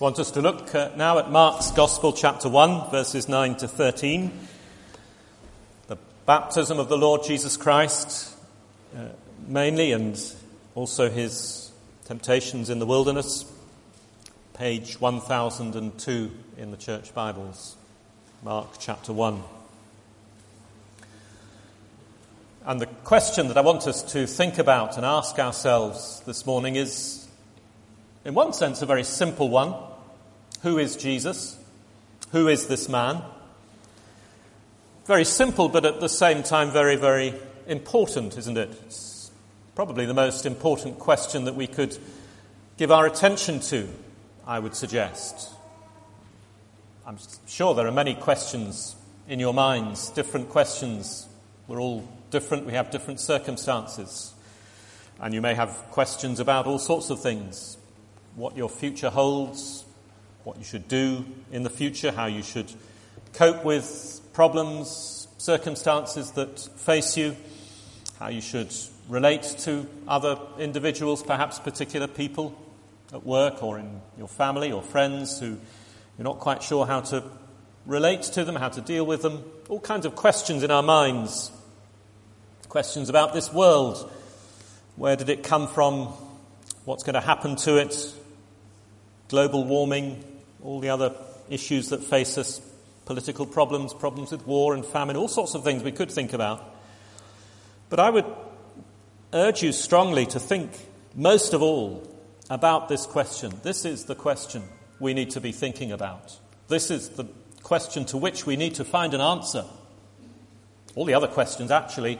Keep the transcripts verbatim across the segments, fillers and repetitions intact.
I want us to look uh, now at Mark's Gospel, chapter one, verses nine to thirteen. The baptism of the Lord Jesus Christ, uh, mainly, and also his temptations in the wilderness. Page one thousand two in the Church Bibles. Mark chapter one. And the question that I want us to think about and ask ourselves this morning is, in one sense, a very simple one. Who is Jesus? Who is this man? Very simple, but at the same time very, very important, isn't it? It's probably the most important question that we could give our attention to, I would suggest. I'm sure there are many questions in your minds, different questions. We're all different, we have different circumstances. And you may have questions about all sorts of things. What your future holds, what you should do in the future, how you should cope with problems, circumstances that face you, how you should relate to other individuals, perhaps particular people at work or in your family or friends who you're not quite sure how to relate to them, how to deal with them. All kinds of questions in our minds. Questions about this world. Where did it come from? What's going to happen to it? Global warming, all the other issues that face us, political problems, problems with war and famine, all sorts of things we could think about. But I would urge you strongly to think most of all about this question. This is the question we need to be thinking about. This is the question to which we need to find an answer. All the other questions actually,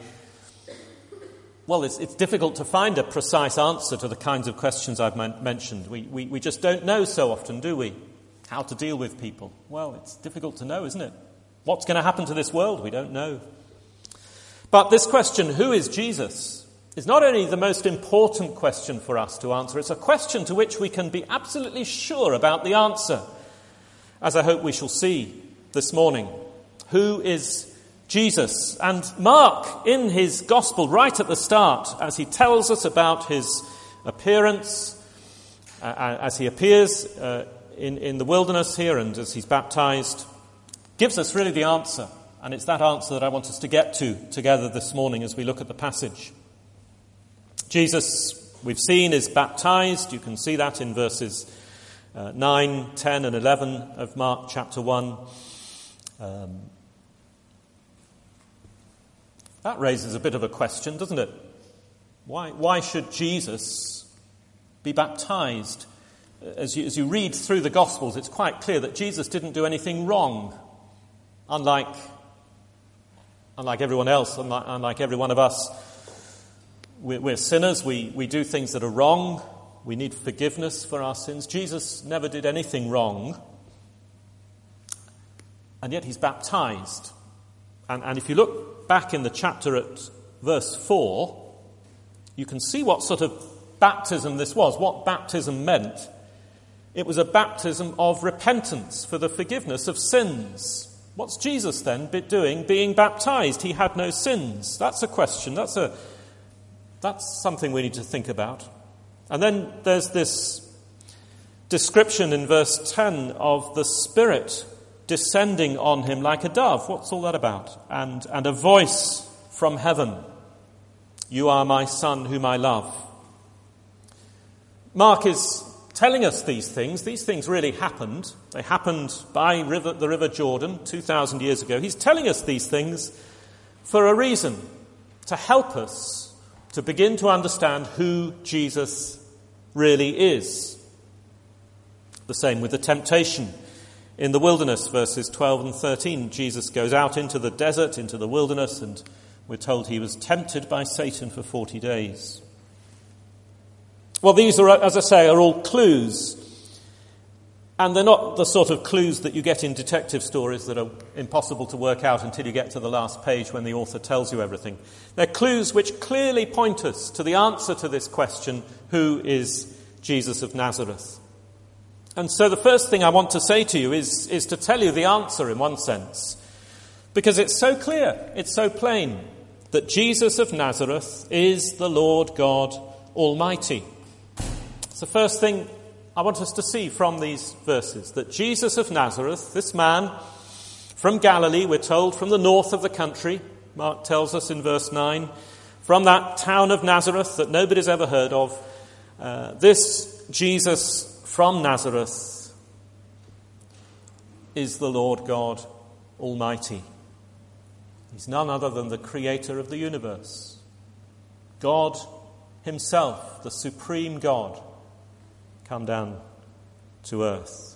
well, it's, it's difficult to find a precise answer to the kinds of questions I've man- mentioned. We, we, we just don't know so often, do we? How to deal with people. Well, it's difficult to know, isn't it? What's going to happen to this world? We don't know. But this question, who is Jesus, is not only the most important question for us to answer, it's a question to which we can be absolutely sure about the answer, as I hope we shall see this morning. Who is Jesus? And Mark, in his gospel, right at the start, as he tells us about his appearance, uh, as he appears uh, in, in the wilderness here and as he's baptized, gives us really the answer. And it's that answer that I want us to get to together this morning as we look at the passage. Jesus, we've seen, is baptized. You can see that in verses uh, nine, ten and eleven of Mark chapter one. Um, That raises a bit of a question, doesn't it? Why, why should Jesus be baptized? As you, as you read through the Gospels, it's quite clear that Jesus didn't do anything wrong. Unlike, unlike everyone else, unlike, unlike every one of us, we're, we're sinners. We, we do things that are wrong. We need forgiveness for our sins. Jesus never did anything wrong. And yet he's baptized. And, and if you look back in the chapter at verse four, you can see what sort of baptism this was, what baptism meant. It was a baptism of repentance for the forgiveness of sins. What's Jesus then doing being baptized? He had no sins. That's a question. That's a that's something we need to think about. And then there's this description in verse ten of the Spirit descending on him like a dove. What's all that about? And, and a voice from heaven. You are my Son whom I love. Mark is telling us these things. These things really happened. They happened by river, the River Jordan two thousand years ago. He's telling us these things for a reason, to help us to begin to understand who Jesus really is. The same with the temptation. In the wilderness, verses twelve and thirteen, Jesus goes out into the desert, into the wilderness, and we're told he was tempted by Satan for forty days. Well, these are, as I say, are all clues. And they're not the sort of clues that you get in detective stories that are impossible to work out until you get to the last page when the author tells you everything. They're clues which clearly point us to the answer to this question, who is Jesus of Nazareth? And so the first thing I want to say to you is, is to tell you the answer in one sense. Because it's so clear, it's so plain, that Jesus of Nazareth is the Lord God Almighty. It's the first thing I want us to see from these verses that Jesus of Nazareth, this man from Galilee, we're told, from the north of the country, Mark tells us in verse nine, from that town of Nazareth that nobody's ever heard of, uh, this Jesus from Nazareth is the Lord God Almighty. He's none other than the creator of the universe. God himself, the supreme God, come down to earth.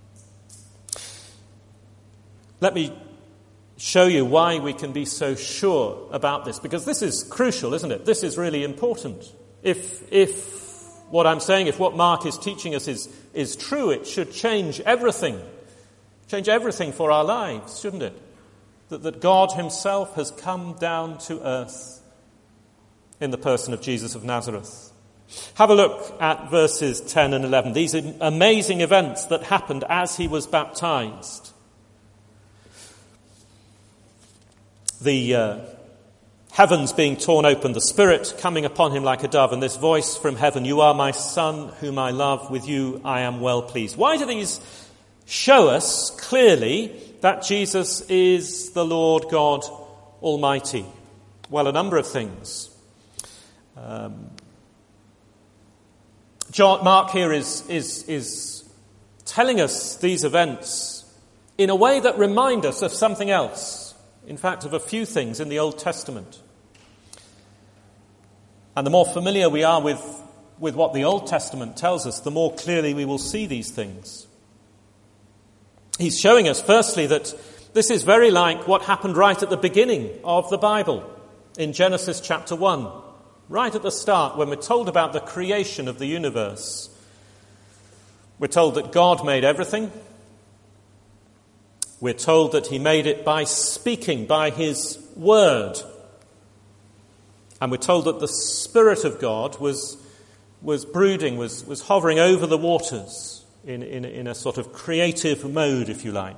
Let me show you why we can be so sure about this, because this is crucial, isn't it? This is really important. If if what I'm saying, if what Mark is teaching us is, is true, it should change everything. Change everything for our lives, shouldn't it? That, that God himself has come down to earth in the person of Jesus of Nazareth. Have a look at verses ten and eleven. These amazing events that happened as he was baptized. The uh, heavens being torn open, the Spirit coming upon him like a dove, and this voice from heaven, "You are my Son, whom I love. With you I am well pleased." Why do these show us clearly that Jesus is the Lord God Almighty? Well, a number of things. Um, John, Mark here is, is, is telling us these events in a way that remind us of something else. In fact, of a few things in the Old Testament. And the more familiar we are with, with what the Old Testament tells us, the more clearly we will see these things. He's showing us, firstly, that this is very like what happened right at the beginning of the Bible, in Genesis chapter one. Right at the start, when we're told about the creation of the universe, we're told that God made everything. We're told that he made it by speaking, by his word. And we're told that the Spirit of God was, was brooding, was, was hovering over the waters in, in, in a sort of creative mode, if you like.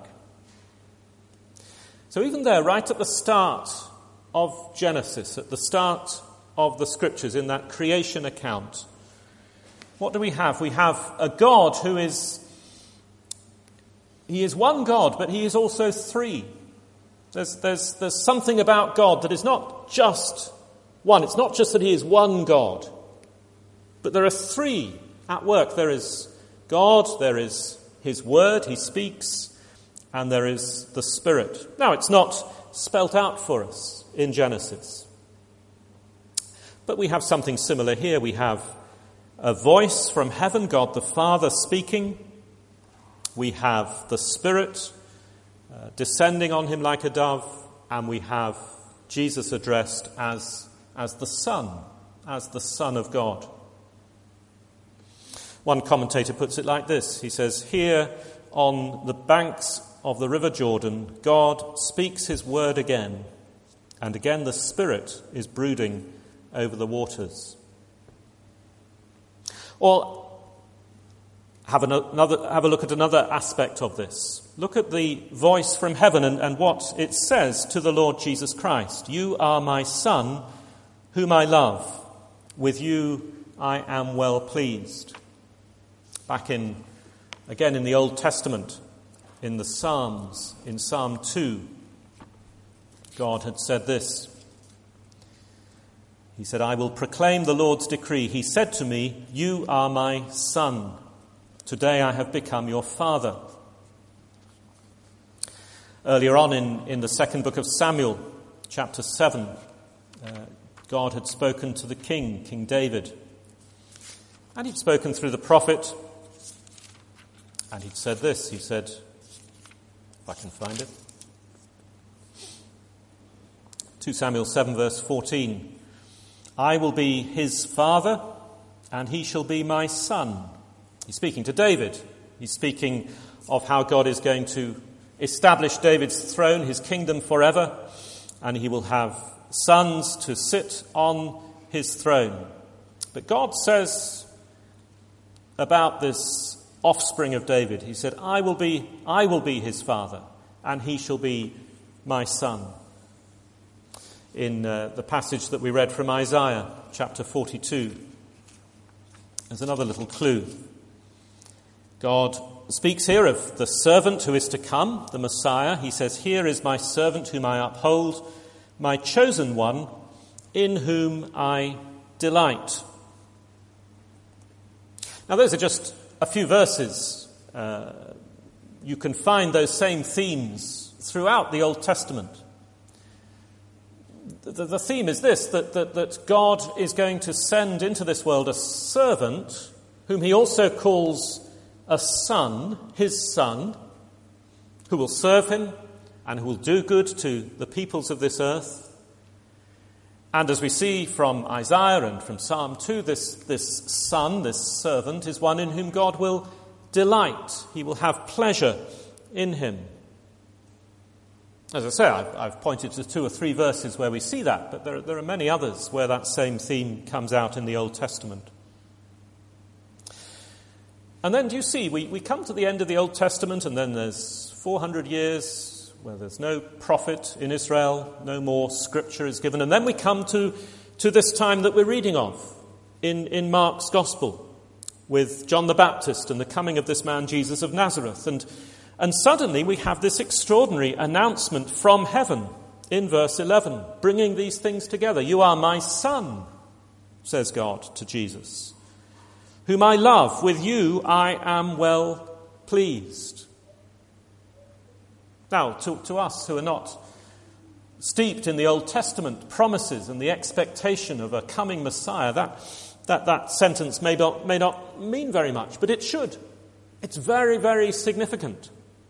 So even there, right at the start of Genesis, at the start of the Scriptures, in that creation account, what do we have? We have a God who is, he is one God, but he is also three. There's, there's, there's something about God that is not just one. It's not just that he is one God, but there are three at work. There is God, there is his word, he speaks, and there is the Spirit. Now, it's not spelt out for us in Genesis. But we have something similar here. We have a voice from heaven, God the Father speaking. We have the Spirit uh, descending on him like a dove. And we have Jesus addressed as, as the Son, as the Son of God. One commentator puts it like this. He says, "Here on the banks of the River Jordan, God speaks his word again. And again the Spirit is brooding over the waters." Or have another, have a look at another aspect of this. Look at the voice from heaven and, and what it says to the Lord Jesus Christ. "You are my Son, whom I love. With you I am well pleased." Back in, again in the Old Testament, in the Psalms, in Psalm two, God had said this. He said, "I will proclaim the Lord's decree. He said to me, 'You are my son. Today I have become your father.'" Earlier on in, in the second book of Samuel, chapter seven, uh, God had spoken to the king, King David. And he'd spoken through the prophet. And he'd said this. He said, if I can find it. Second Samuel seven, verse fourteen. "I will be his father, and he shall be my son." He's speaking to David. He's speaking of how God is going to establish David's throne, his kingdom forever, and he will have sons to sit on his throne. But God says about this offspring of David, he said, I will be, I will be his father, and he shall be my son. In uh, the passage that we read from Isaiah, chapter forty-two, there's another little clue. God speaks here of the servant who is to come, the Messiah. He says, "Here is my servant whom I uphold, my chosen one, in whom I delight." Now, those are just a few verses. Uh, you can find those same themes throughout the Old Testament. The, the theme is this, that, that, that God is going to send into this world a servant whom he also calls a son, his son, who will serve him and who will do good to the peoples of this earth. And as we see from Isaiah and from Psalm two, this, this son, this servant, is one in whom God will delight. He will have pleasure in him. As I say, I've, I've pointed to two or three verses where we see that, but there, there are many others where that same theme comes out in the Old Testament. And then, do you see, we, we come to the end of the Old Testament, and then there's four hundred years where there's no prophet in Israel, no more scripture is given. And then we come to, to this time that we're reading of in, in Mark's Gospel with John the Baptist and the coming of this man Jesus of Nazareth. And, and suddenly we have this extraordinary announcement from heaven in verse eleven, bringing these things together. "You are my son," says God to Jesus, "whom I love. With you I am well pleased." Now, to, to us who are not steeped in the Old Testament promises and the expectation of a coming Messiah, that, that, that sentence may not, may not mean very much, but it should. It's very, very significant.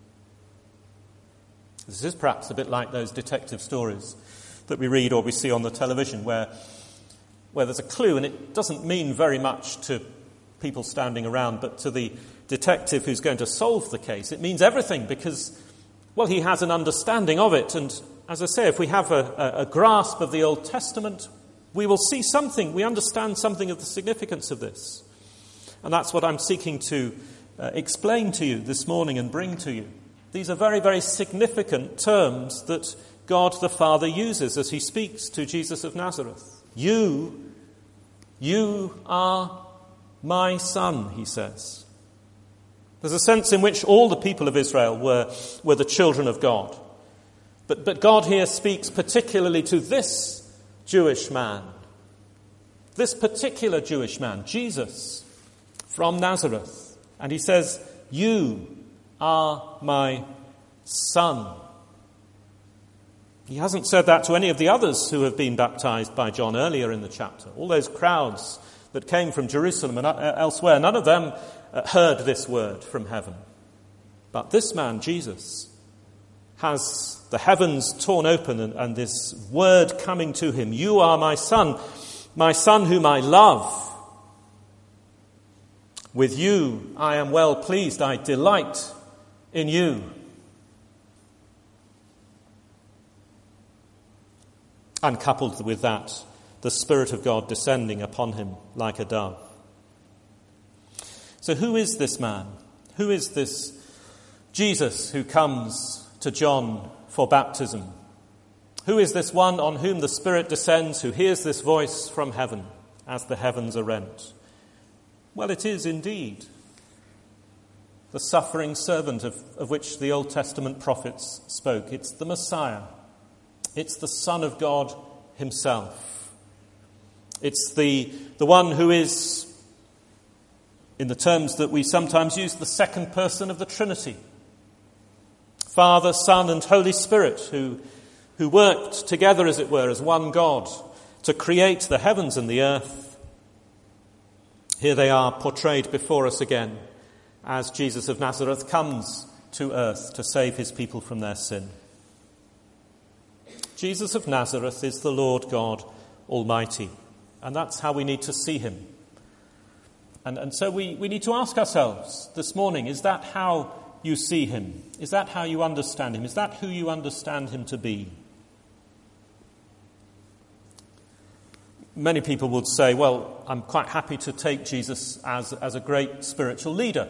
This is perhaps a bit like those detective stories that we read or we see on the television where, where there's a clue and it doesn't mean very much to people standing around, but to the detective who's going to solve the case, it means everything because, well, he has an understanding of it. And as I say, if we have a, a, a grasp of the Old Testament, we will see something, we understand something of the significance of this. And that's what I'm seeking to uh, explain to you this morning and bring to you. These are very, very significant terms that God the Father uses as he speaks to Jesus of Nazareth. You, you are my son, he says. There's a sense in which all the people of Israel were, were the children of God. But, but God here speaks particularly to this Jewish man, this particular Jewish man, Jesus from Nazareth. And he says, "You are my son." He hasn't said that to any of the others who have been baptized by John earlier in the chapter. All those crowds that came from Jerusalem and elsewhere, none of them heard this word from heaven. But this man, Jesus, has the heavens torn open and, and this word coming to him. "You are my son, my son whom I love. With you I am well pleased. I delight in you." And coupled with that, the Spirit of God descending upon him like a dove. So who is this man? Who is this Jesus who comes to John for baptism? Who is this one on whom the Spirit descends, who hears this voice from heaven as the heavens are rent? Well, it is indeed the suffering servant of, of which the Old Testament prophets spoke. It's the Messiah. It's the Son of God himself. It's the, the one who is, in the terms that we sometimes use, the second person of the Trinity. Father, Son, and Holy Spirit, who, who worked together, as it were, as one God to create the heavens and the earth. Here they are portrayed before us again as Jesus of Nazareth comes to earth to save his people from their sin. Jesus of Nazareth is the Lord God Almighty, and that's how we need to see him. And, and so we, we need to ask ourselves this morning, is that how you see him? Is that how you understand him? Is that who you understand him to be? Many people would say, well, I'm quite happy to take Jesus as, as a great spiritual leader,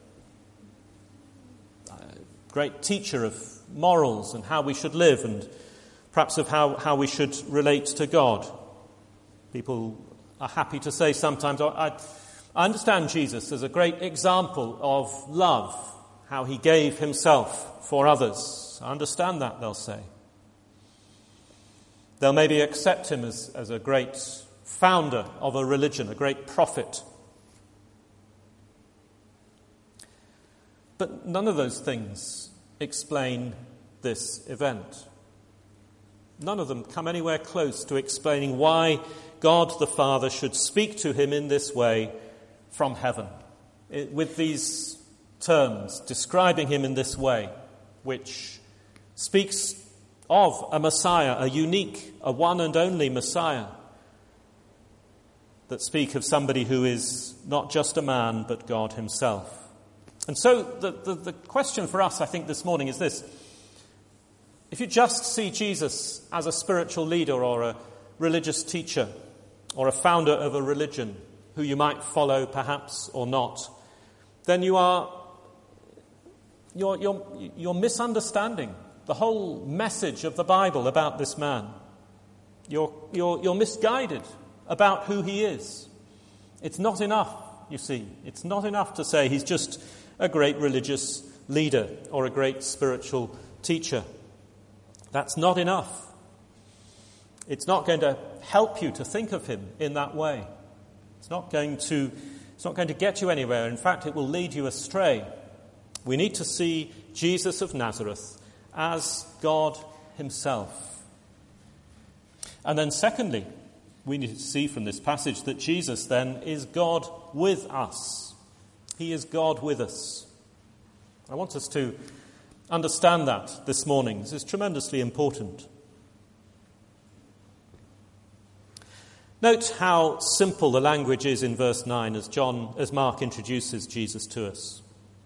a great teacher of morals and how we should live and perhaps of how, how we should relate to God. People are happy to say sometimes, oh, I, I understand Jesus as a great example of love, how he gave himself for others. I understand that, they'll say. They'll maybe accept him as, as a great founder of a religion, a great prophet. But none of those things explain this event. None of them come anywhere close to explaining why God the Father should speak to him in this way from heaven, it, with these terms, describing him in this way, which speaks of a Messiah, a unique, a one and only Messiah, that speak of somebody who is not just a man, but God himself. And so the, the, the question for us, I think, this morning is this. If you just see Jesus as a spiritual leader or a religious teacher or a founder of a religion who you might follow perhaps or not, then you are you're, you're, you're misunderstanding the whole message of the Bible about this man. You're, you're, you're misguided about who he is. It's not enough, you see. It's not enough to say he's just a great religious leader or a great spiritual teacher. That's not enough. It's not going to help you to think of him in that way. It's not going to, it's not going to get you anywhere. In fact, it will lead you astray. We need to see Jesus of Nazareth as God himself. And then secondly, we need to see from this passage that Jesus then is God with us. He is God with us. I want us to understand that this morning. This is tremendously important. Note how simple the language is in verse nine as John, as Mark introduces Jesus to us.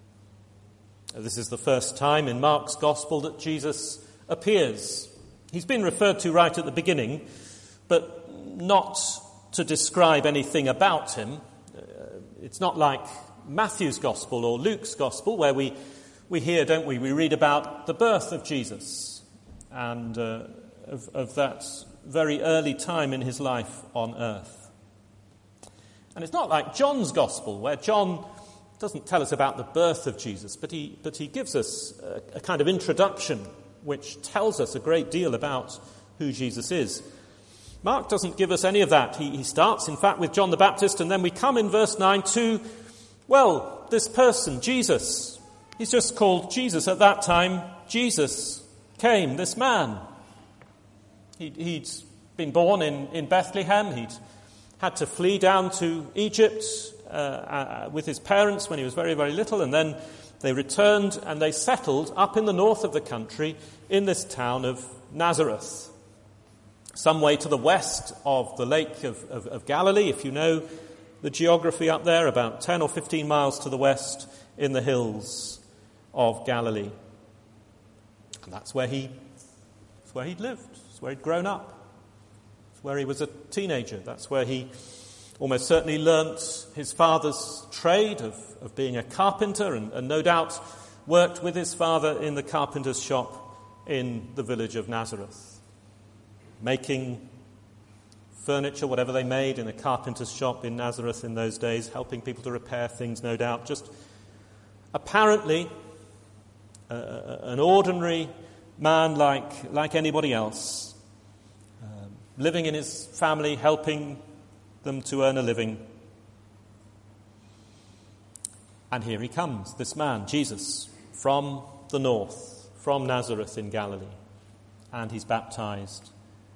This is the first time in Mark's Gospel that Jesus appears. He's been referred to right at the beginning, but not to describe anything about him. Uh, it's not like Matthew's Gospel or Luke's Gospel, where we, we hear, don't we, we read about the birth of Jesus and uh, of, of that very early time in his life on earth. And it's not like John's Gospel, where John doesn't tell us about the birth of Jesus, but he, but he gives us a, a kind of introduction which tells us a great deal about who Jesus is. Mark doesn't give us any of that. He, he starts, in fact, with John the Baptist, and then we come in verse nine to, well, this person, Jesus. He's just called Jesus at that time. Jesus came, this man. He'd, he'd been born in, in Bethlehem. He'd had to flee down to Egypt uh, uh, with his parents when he was very, very little, and then they returned and they settled up in the north of the country in this town of Nazareth, some way to the west of the lake of, of, of Galilee, if you know the geography up there, about ten or fifteen miles to the west in the hills of Galilee. And that's where he, that's where he'd lived. That's where he'd grown up. That's where he was a teenager. That's where he almost certainly learnt his father's trade of, of being a carpenter, and, and no doubt worked with his father in the carpenter's shop in the village of Nazareth, making furniture, whatever they made in a carpenter's shop in Nazareth in those days, helping people to repair things, no doubt. Just apparently uh, an ordinary man like, like anybody else, um, living in his family, helping them to earn a living. And here he comes, this man, Jesus, from the north, from Nazareth in Galilee. And he's baptized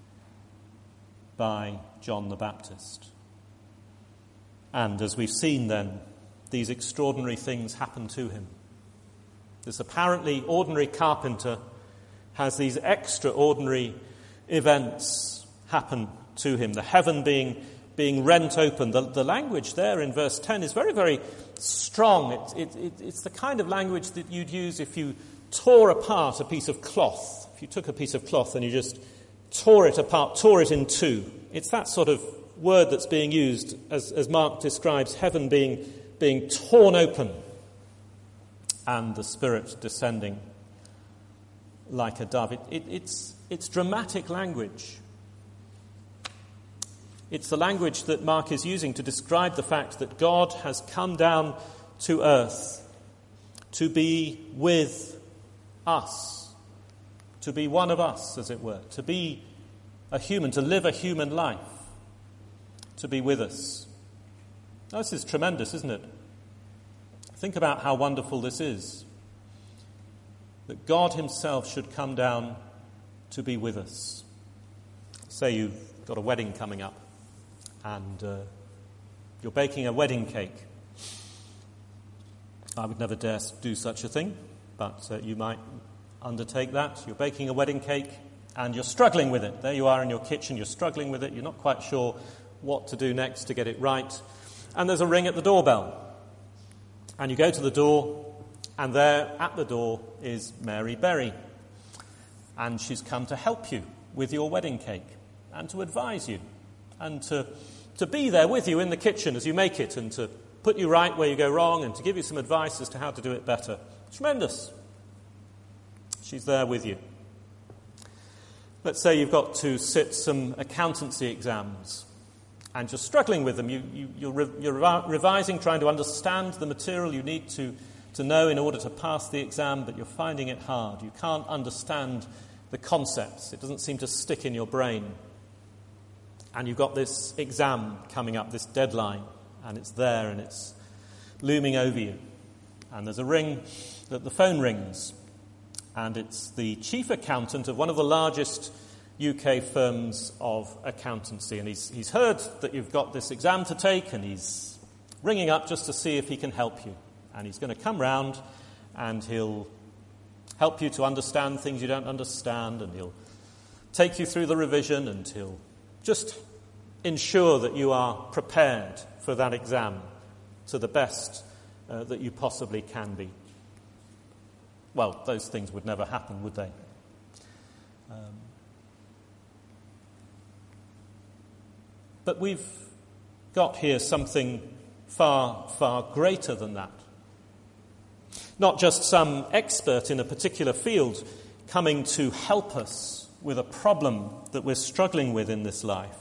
by John the Baptist. And as we've seen then, these extraordinary things happen to him. This apparently ordinary carpenter has these extraordinary events happen to him. The heaven being being rent open. The, the language there in verse ten is very, very strong. It, it, it, it's the kind of language that you'd use if you tore apart a piece of cloth. If you took a piece of cloth and you just tore it apart, tore it in two. It's that sort of word that's being used as, as Mark describes heaven being, being torn open and the Spirit descending like a dove. It, it, it's, it's dramatic language. It's the language that Mark is using to describe the fact that God has come down to earth to be with us, to be one of us, as it were, to be a human, to live a human life, to be with us. Now, this is tremendous, isn't it? Think about how wonderful this is, that God himself should come down to be with us. Say you've got a wedding coming up and uh, you're baking a wedding cake. I would never dare do such a thing, but uh, you might undertake that. You're baking a wedding cake and you're struggling with it. There you are in your kitchen, you're struggling with it. You're not quite sure what to do next to get it right. And there's a ring at the doorbell. And you go to the door, and there at the door is Mary Berry. And she's come to help you with your wedding cake and to advise you and to, to be there with you in the kitchen as you make it and to put you right where you go wrong and to give you some advice as to how to do it better. Tremendous. She's there with you. Let's say you've got to sit some accountancy exams and you're struggling with them. You, you, you're, re, you're revising, trying to understand the material you need to, to know in order to pass the exam, but you're finding it hard. You can't understand the concepts. It doesn't seem to stick in your brain. And you've got this exam coming up, this deadline, and it's there and it's looming over you. And there's a ring, that the phone rings, and it's the chief accountant of one of the largest U K firms of accountancy. And he's, he's heard that you've got this exam to take, and he's ringing up just to see if he can help you. And he's going to come round and he'll help you to understand things you don't understand, and he'll take you through the revision, and he'll just ensure that you are prepared for that exam to the best uh, that you possibly can be. Well, those things would never happen, would they? Um, but we've got here something far, far greater than that. Not just some expert in a particular field coming to help us with a problem that we're struggling with in this life,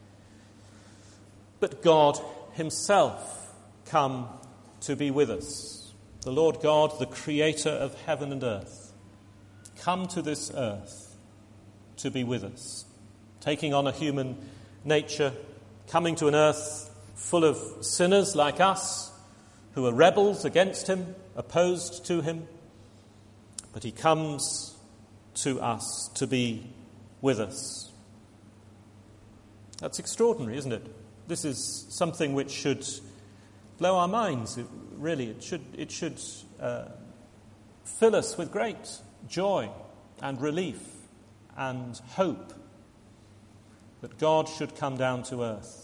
but God himself come to be with us. The Lord God, the creator of heaven and earth, come to this earth to be with us, taking on a human nature, coming to an earth full of sinners like us, who are rebels against him, opposed to him. But he comes to us to be with us. That's extraordinary, isn't it? This is something which should blow our minds. It, really, it should, it should uh, fill us with great joy and relief and hope that God should come down to earth.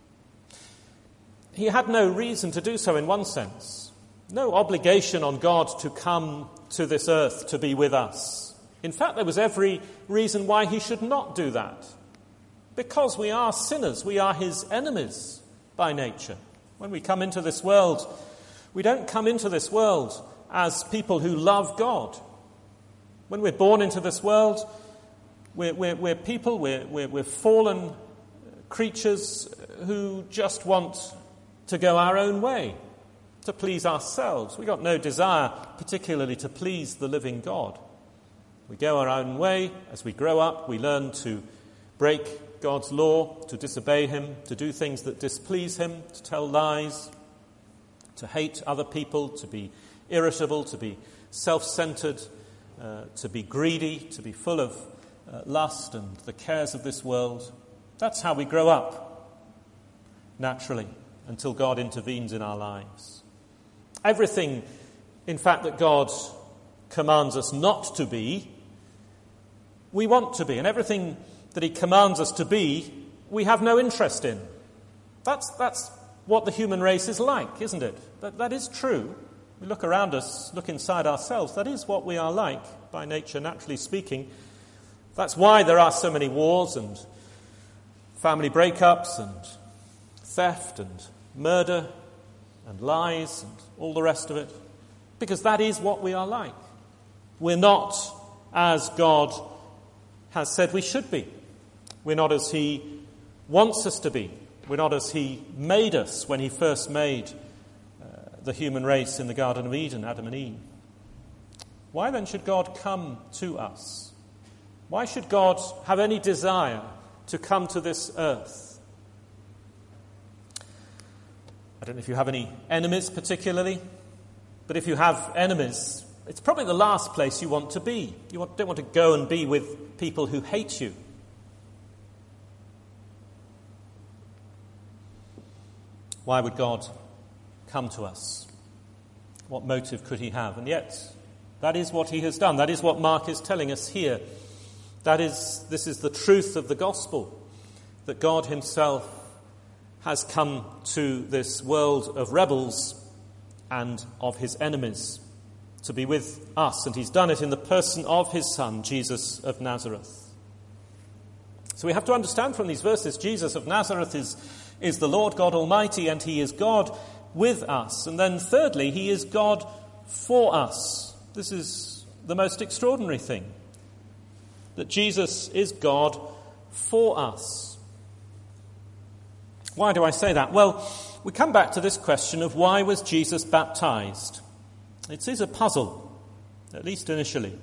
He had no reason to do so in one sense. No obligation on God to come to this earth to be with us. In fact, there was every reason why he should not do that. Because we are sinners, we are his enemies by nature. When we come into this world, we don't come into this world as people who love God. When we're born into this world, we're, we're, we're people, we're, we're, we're fallen creatures who just want to go our own way, to please ourselves. We've got no desire particularly to please the living God. We go our own way. As we grow up, we learn to break God's law, to disobey him, to do things that displease him, to tell lies, to hate other people, to be irritable, to be self-centered, uh, to be greedy, to be full of uh, lust and the cares of this world. That's how we grow up, naturally, until God intervenes in our lives. Everything, in fact, that God commands us not to be, we want to be. And everything that he commands us to be, we have no interest in. That's, that's what the human race is like, isn't it? That, that is true. We look around us, look inside ourselves. That is what we are like, by nature, naturally speaking. That's why there are so many wars and family breakups and theft and murder and lies and all the rest of it. Because that is what we are like. We're not as God has said we should be. We're not as he wants us to be. We're not as he made us when he first made uh, the human race in the Garden of Eden, Adam and Eve. Why then should God come to us? Why should God have any desire to come to this earth? I don't know if you have any enemies particularly, but if you have enemies, it's probably the last place you want to be. You want, don't want to go and be with people who hate you. Why would God come to us? What motive could he have? And yet, that is what he has done. That is what Mark is telling us here. That is, this is the truth of the gospel, that God himself has come to this world of rebels and of his enemies to be with us. And he's done it in the person of his Son, Jesus of Nazareth. So we have to understand from these verses, Jesus of Nazareth is, is the Lord God Almighty, and he is God with us. And then thirdly, he is God for us. This is the most extraordinary thing, that Jesus is God for us. Why do I say that? Well, we come back to this question of why was Jesus baptized? It is a puzzle, at least initially.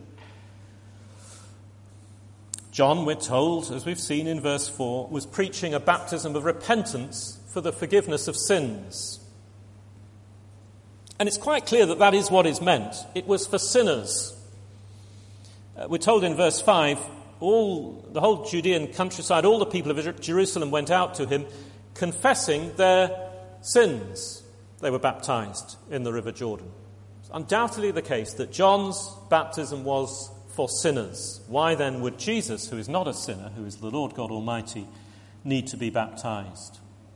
John, we're told, as we've seen in verse four, was preaching a baptism of repentance for the forgiveness of sins. And it's quite clear that that is what is meant. It was for sinners. Uh, we're told in verse five, all the whole Judean countryside, all the people of Jerusalem went out to him, confessing their sins. They were baptized in the River Jordan. It's undoubtedly the case that John's baptism was for sinners. Why then would Jesus, who is not a sinner, who is the Lord God Almighty, need to be baptized?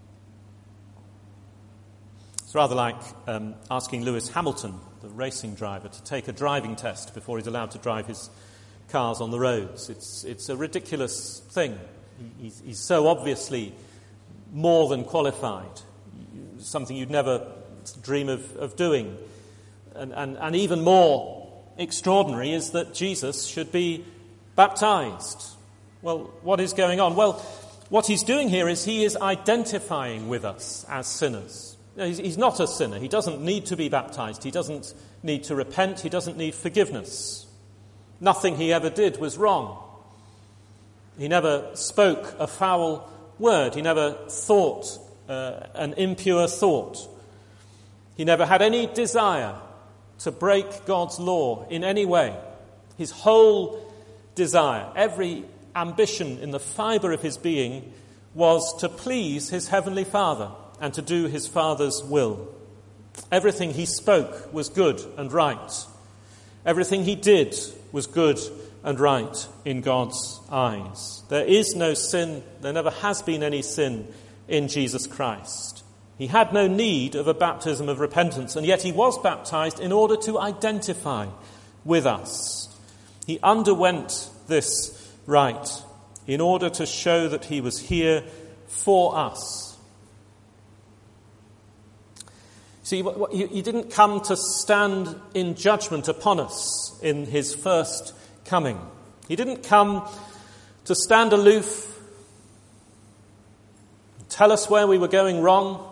It's rather like um, asking Lewis Hamilton, the racing driver, to take a driving test before he's allowed to drive his cars on the roads. It's it's a ridiculous thing. He, he's, he's so obviously more than qualified, something you'd never dream of, of doing. And, and, and even more extraordinary is that Jesus should be baptized. Well, what is going on? Well, what he's doing here is he is identifying with us as sinners. He's, he's not a sinner. He doesn't need to be baptized. He doesn't need to repent. He doesn't need forgiveness. Nothing he ever did was wrong. He never spoke a foul word. He never thought uh, an impure thought. He never had any desire to break God's law in any way. His whole desire, every ambition in the fibre of his being was to please his heavenly Father and to do his Father's will. Everything he spoke was good and right. Everything he did was good and right in God's eyes. There is no sin, there never has been any sin in Jesus Christ. He had no need of a baptism of repentance, and yet he was baptized in order to identify with us. He underwent this rite in order to show that he was here for us. See, he didn't come to stand in judgment upon us in his first coming. He didn't come to stand aloof, tell us where we were going wrong,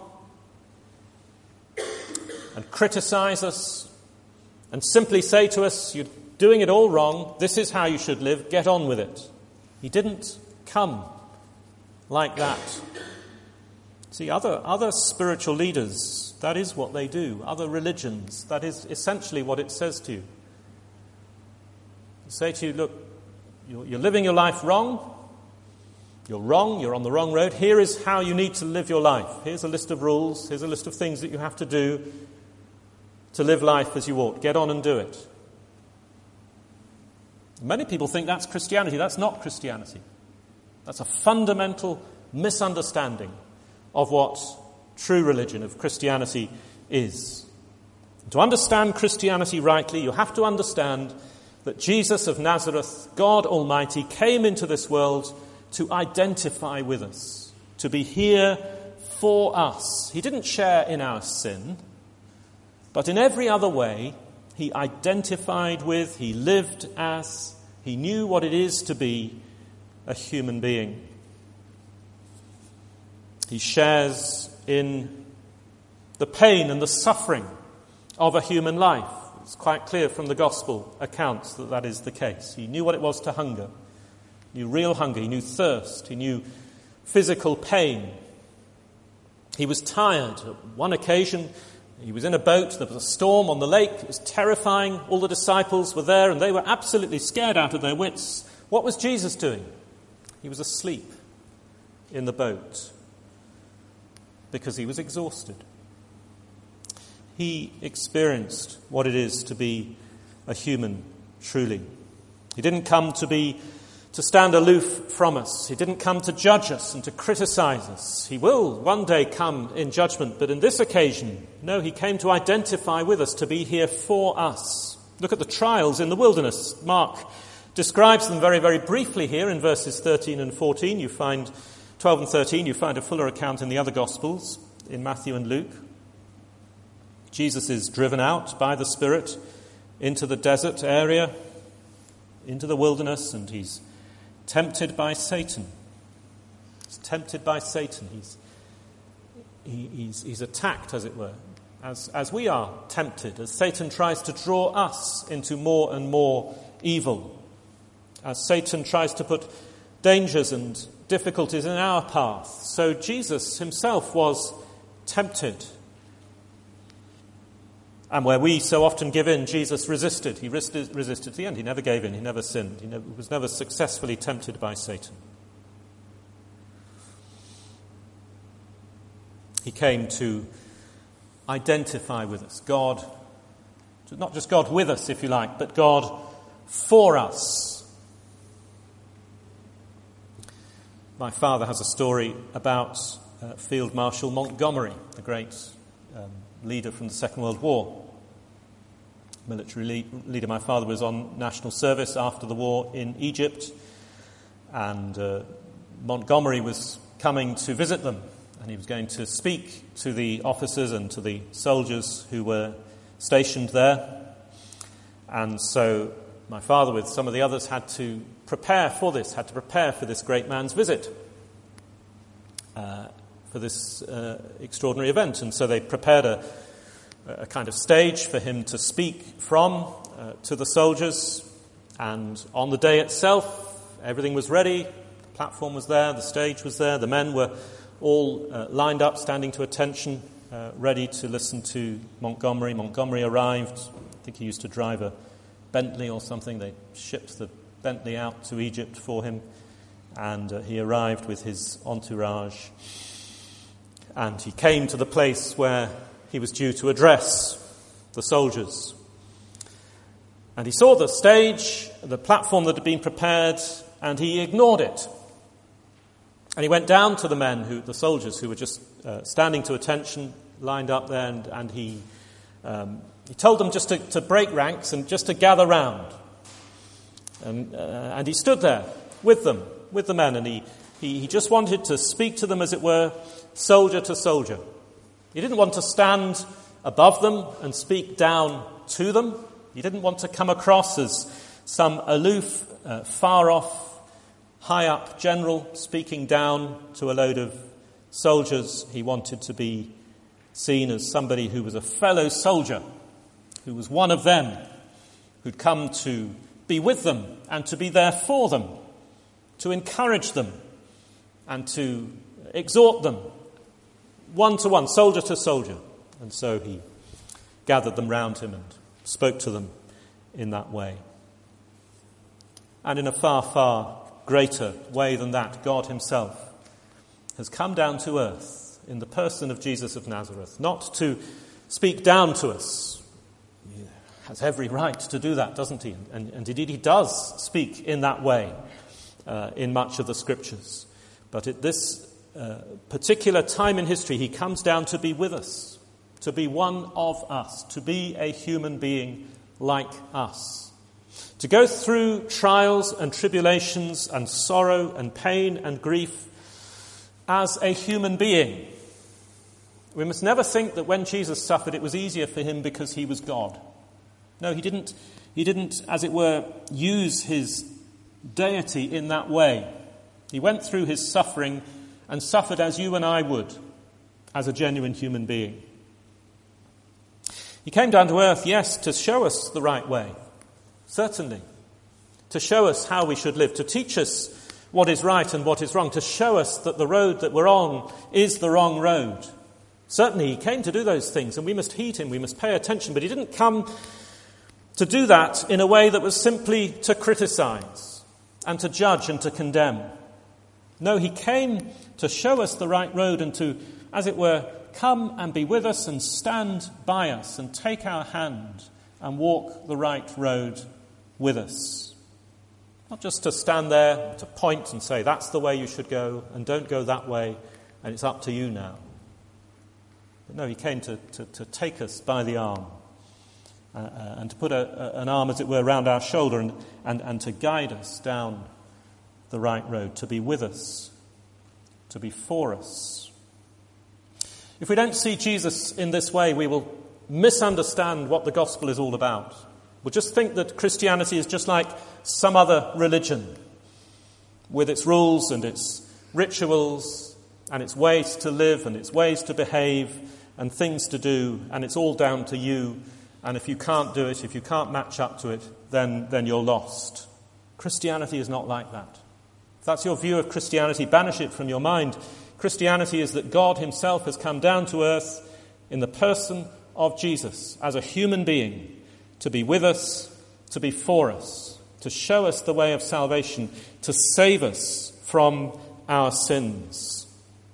and criticize us, and simply say to us, you're doing it all wrong, this is how you should live, get on with it. He didn't come like that. See, other, other spiritual leaders, that is what they do. Other religions, that is essentially what it says to you. They say to you, look, you're, you're living your life wrong, you're wrong, you're on the wrong road, here is how you need to live your life. Here's a list of rules, here's a list of things that you have to do to live life as you ought. Get on and do it. Many people think that's Christianity. That's not Christianity. That's a fundamental misunderstanding of what true religion of Christianity is. To understand Christianity rightly, you have to understand that Jesus of Nazareth, God Almighty, came into this world to identify with us, to be here for us. He didn't share in our sin, but in every other way, he identified with, he lived as, he knew what it is to be a human being. He shares in the pain and the suffering of a human life. It's quite clear from the gospel accounts that that is the case. He knew what it was to hunger. He knew real hunger. He knew thirst. He knew physical pain. He was tired. At one occasion, he was in a boat. There was a storm on the lake. It was terrifying. All the disciples were there, and they were absolutely scared out of their wits. What was Jesus doing? He was asleep in the boat because he was exhausted. He experienced what it is to be a human, truly. He didn't come to be to stand aloof from us. He didn't come to judge us and to criticize us. He will one day come in judgment, but in this occasion, no, he came to identify with us, to be here for us. Look at the trials in the wilderness. Mark describes them very, very briefly here in verses thirteen and fourteen. You find twelve and thirteen, you find a fuller account in the other Gospels, in Matthew and Luke. Jesus is driven out by the Spirit into the desert area, into the wilderness, and he's tempted by Satan. He's tempted by Satan. He's, he, he's, he's attacked, as it were, as, as we are tempted, as Satan tries to draw us into more and more evil, as Satan tries to put dangers and difficulties in our path. So Jesus himself was tempted. And where we so often give in, Jesus resisted. He resisted, resisted to the end. He never gave in. He never sinned. He never, was never successfully tempted by Satan. He came to identify with us. God, not just God with us, if you like, but God for us. My father has a story about uh, Field Marshal Montgomery, the great um, leader from the Second World War. Military leader. My father was on national service after the war in Egypt, and uh, Montgomery was coming to visit them, and he was going to speak to the officers and to the soldiers who were stationed there. And so my father, with some of the others, had to prepare for this, had to prepare for this great man's visit, uh, for this uh, extraordinary event. And so they prepared a a kind of stage for him to speak from uh, to the soldiers. And on the day itself, everything was ready. The platform was there, the stage was there, the men were all uh, lined up, standing to attention, uh, ready to listen to Montgomery. Montgomery arrived. I think he used to drive a Bentley or something. They shipped the Bentley out to Egypt for him, and uh, he arrived with his entourage. And he came to the place where he was due to address the soldiers. And he saw the stage, the platform that had been prepared, and he ignored it. And he went down to the men, who, the soldiers who were just uh, standing to attention, lined up there, and, and he um, he told them just to, to break ranks and just to gather round. And, uh, and he stood there with them, with the men, and he, he, he just wanted to speak to them, as it were, soldier to soldier. He didn't want to stand above them and speak down to them. He didn't want to come across as some aloof, uh, far-off, high-up general speaking down to a load of soldiers. He wanted to be seen as somebody who was a fellow soldier, who was one of them, who'd come to be with them and to be there for them, to encourage them and to exhort them, one to one, soldier to soldier. And so he gathered them round him and spoke to them in that way. And in a far, far greater way than that, God himself has come down to earth in the person of Jesus of Nazareth, not to speak down to us. He has every right to do that, doesn't he? And, and indeed he does speak in that way uh, in much of the Scriptures. But at this uh, particular time in history, he comes down to be with us, to be one of us, to be a human being like us, to go through trials and tribulations and sorrow and pain and grief as a human being. We must never think that when Jesus suffered, it was easier for him because he was God. No, he didn't, he didn't, as it were, use his deity in that way. He went through his suffering and suffered as you and I would, as a genuine human being. He came down to earth, yes, to show us the right way, certainly, to show us how we should live, to teach us what is right and what is wrong, to show us that the road that we're on is the wrong road. Certainly, he came to do those things, and we must heed him, we must pay attention, but he didn't come to do that in a way that was simply to criticize and to judge and to condemn. No, he came to show us the right road and to, as it were, come and be with us and stand by us and take our hand and walk the right road with us. Not just to stand there, to point and say, that's the way you should go, and don't go that way, and it's up to you now. But no, he came to, to, to take us by the arm uh, uh, and to put a, a, an arm, as it were, around our shoulder and, and, and to guide us down the right road, to be with us, to be for us. If we don't see Jesus in this way, we will misunderstand what the gospel is all about. We'll just think that Christianity is just like some other religion, with its rules and its rituals and its ways to live and its ways to behave and things to do, and it's all down to you. And if you can't do it, if you can't match up to it, then, then you're lost. Christianity is not like that. If that's your view of Christianity, banish it from your mind. Christianity is that God himself has come down to earth in the person of Jesus as a human being to be with us, to be for us, to show us the way of salvation, to save us from our sins.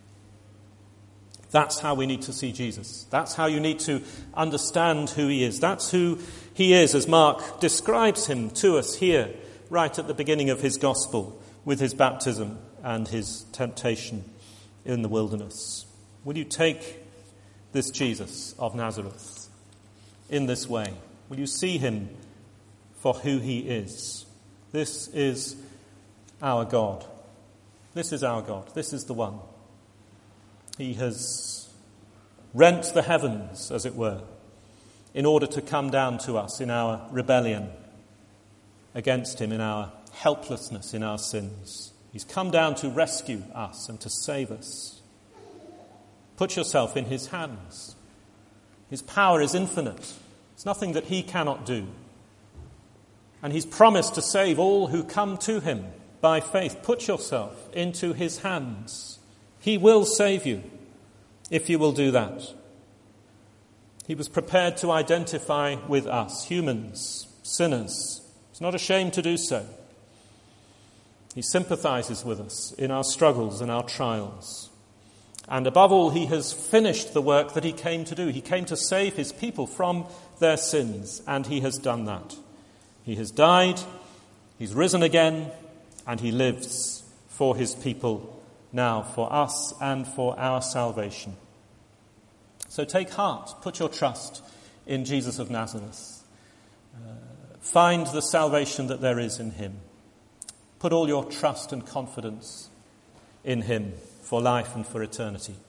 That's how we need to see Jesus. That's how you need to understand who he is. That's who he is as Mark describes him to us here, right at the beginning of his gospel, with his baptism and his temptation in the wilderness. Will you take this Jesus of Nazareth in this way? Will you see him for who he is? This is our God. This is our God. This is the one. He has rent the heavens, as it were, in order to come down to us in our rebellion against him, in our helplessness, in our sins. He's come down to rescue us and to save us. Put yourself in his hands. His power is infinite. It's nothing that he cannot do. And he's promised to save all who come to him by faith. Put yourself into his hands. He will save you if you will do that. He was prepared to identify with us, humans, sinners. He's not ashamed to do so. He sympathizes with us in our struggles and our trials. And above all, he has finished the work that he came to do. He came to save his people from their sins, and he has done that. He has died, he's risen again, and he lives for his people now, for us and for our salvation. So take heart, put your trust in Jesus of Nazareth. Uh, find the salvation that there is in him. Put all your trust and confidence in him for life and for eternity.